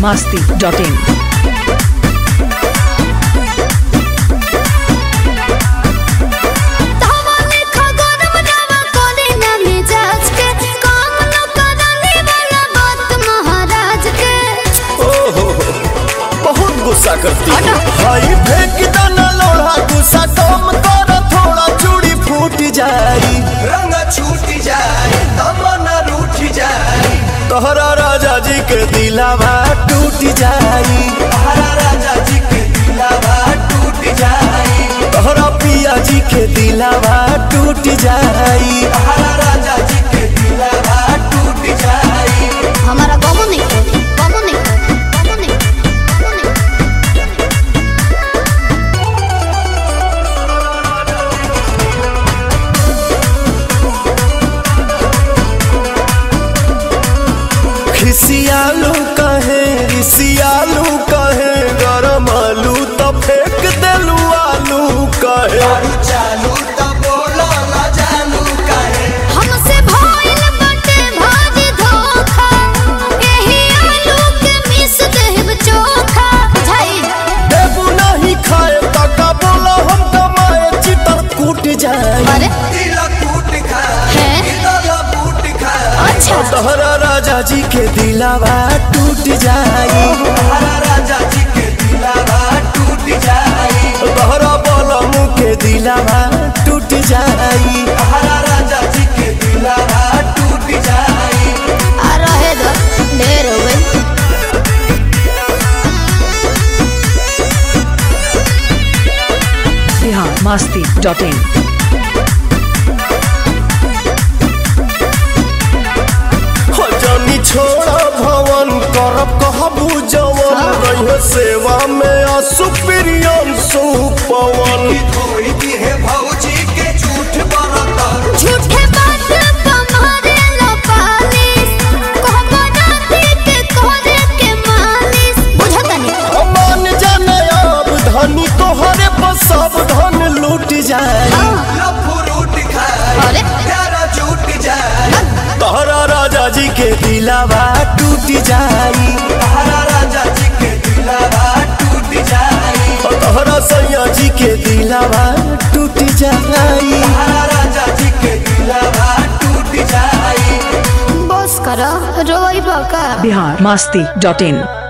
biharmasti.in। गुस्सा करती भाई फेंक दाना लोढ़ा गुस्सा कम कर थोड़ा चूड़ी फूट जाई रंग छूट जाए तमन्ना रूठ जाई तोहरा राजा जी के दिलावा टूट जाई तोहरा राजा जी के दिलावा टूट जाई तोहरा पिया जी के दिलावा टूट जाई तोहरा राजा जी के दिलावा टूट जाई हमारा कमो नहीं खिसियालू कहे रिसियालू कहे गरम आलू तो फेंक देलू आलू कहे चालू तो बोला ना जानू कहे हमसे भइल बाटे भारी धोखा एही आलू के मिस देब चोखा बुझाई देबू नहीं खाए तका बोला हम कमाए चितर कूट जाए अरे दिल कूट खाए है दिल कूट खाए अच्छा तोहरा राजा जी के दिलावा टूट जाई तोहरा राजा जी के दिलावा टूट जाई तोहरा बलमू के दिलावा टूट जाई तोहरा राजा जी के दिलावा टूट जाई आ रहे दो ढेर हो गई biharmasti.in। जानी छोड़ा भवन करब कहबू जवन रहे सेवा में असुप्रियम सुपवन भौजी के झूठ बरतर झूठे बात तुम्हारे लपालिस कहबो राती के करे के मालिस बुझतनी मान जाने अब धनी तोहरे पर सब धन लूट जाए लफूट खाए अरे प्यारा झूठ जाए तोहरा राजा जी के दिलावा टूट जाई तोहरा राजा जी के दिलावा टूट जाई तोहरा सैया जी के दिलावा टूट जाई तोहरा राजा जी के दिलावा टूट जाई बस करो रोई बका biharmasti.in।